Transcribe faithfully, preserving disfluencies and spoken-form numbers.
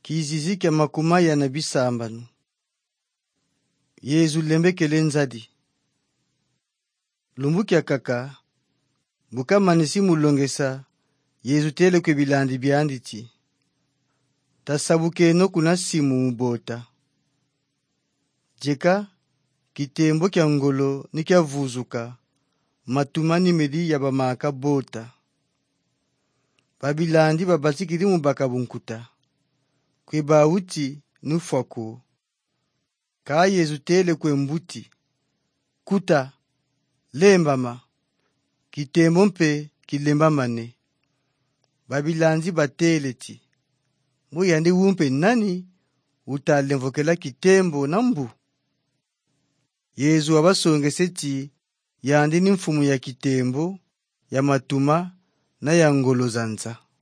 Kizizi kya makuma ya na bisambanu. Yezu lembekele nzadi. Lumbu kya kaka. Buka manisi mulongesa. Yezu tele kwe bilandi byanditi. Tasabuke no kuna simu ubota. Jeka kitembo kya ngolo ni kya vuzuka. Matumani medi ya bamaka bota. Babilandi babatikiri mubaka bunkuta. Kwe bauti nufako. Ka Yezu tele kwe mbuti. Kuta. Lembama. Kitembo mpe kilembamane. Babilandi bateleti. Muyandi wumpe nani utalemvokela kitembo na mbu. Yezu abasongeseti yandi ni mfumu ya kitembo, ya matuma na ya ngolo zanza.